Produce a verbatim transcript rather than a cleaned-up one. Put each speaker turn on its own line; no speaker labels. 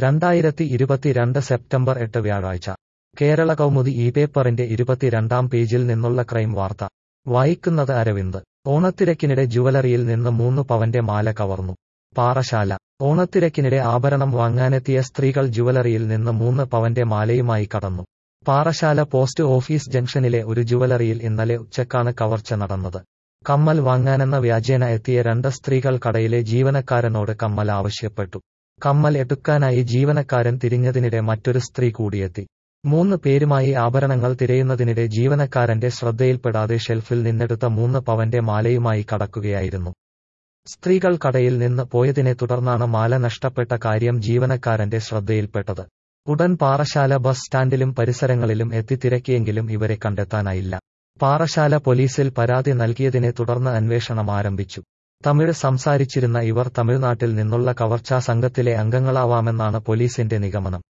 രണ്ടായിരത്തി ഇരുപത്തിരണ്ട് സെപ്റ്റംബർ എട്ട് വ്യാഴാഴ്ച കേരള കൗമുദി ഈ പേപ്പറിന്റെ ഇരുപത്തിരണ്ടാം പേജിൽ നിന്നുള്ള ക്രൈം വാർത്ത വായിക്കുന്നത് അരവിന്ദ്. ഓണത്തിരക്കിനിടെ ജുവലറിയിൽ നിന്ന് മൂന്ന് പവന്റെ മാല കവർന്നു. പാറശാല. ഓണത്തിരക്കിനിടെ ആഭരണം വാങ്ങാനെത്തിയ സ്ത്രീകൾ ജുവലറിയിൽ നിന്ന് മൂന്ന് പവന്റെ മാലയുമായി കടന്നു. പാറശാല പോസ്റ്റ് ഓഫീസ് ജംഗ്ഷനിലെ ഒരു ജുവലറിയിൽ ഇന്നലെ ഉച്ചക്കാണ് കവർച്ച നടന്നത്. കമ്മൽ വാങ്ങാനെന്ന വ്യാജേന എത്തിയ രണ്ട് സ്ത്രീകൾ കടയിലെ ജീവനക്കാരനോട് കമ്മൽ ആവശ്യപ്പെട്ടു. കമ്മൽ എടുക്കാനായി ജീവനക്കാരൻ തിരിഞ്ഞതിനിടെ മറ്റൊരു സ്ത്രീ കൂടിയെത്തി. മൂന്ന് പേരുമായി ആഭരണങ്ങൾ തിരയുന്നതിനിടെ ജീവനക്കാരന്റെ ശ്രദ്ധയിൽപ്പെടാതെ ഷെൽഫിൽ നിന്നെടുത്ത മൂന്ന് പവന്റെ മാലയുമായി കടക്കുകയായിരുന്നു. സ്ത്രീകൾ കടയിൽ നിന്ന് പോയതിനെ തുടർന്നാണ് മാല നഷ്ടപ്പെട്ട കാര്യം ജീവനക്കാരന്റെ ശ്രദ്ധയിൽപ്പെട്ടത്. ഉടൻ പാറശാല ബസ് സ്റ്റാൻഡിലും പരിസരങ്ങളിലും എത്തി തിരക്കിയെങ്കിലും ഇവരെ കണ്ടെത്താനായില്ല. പാറശാല പോലീസിൽ പരാതി നൽകിയതിനെ തുടർന്ന് അന്വേഷണം ആരംഭിച്ചു. തമിഴ് സംസാരിച്ചിരുന്ന ഇവർ തമിഴ്നാട്ടിൽ നിന്നുള്ള കവർച്ചാ സംഘത്തിലെ അംഗങ്ങളാവാമെന്നാണ് പോലീസിന്റെ നിഗമനം.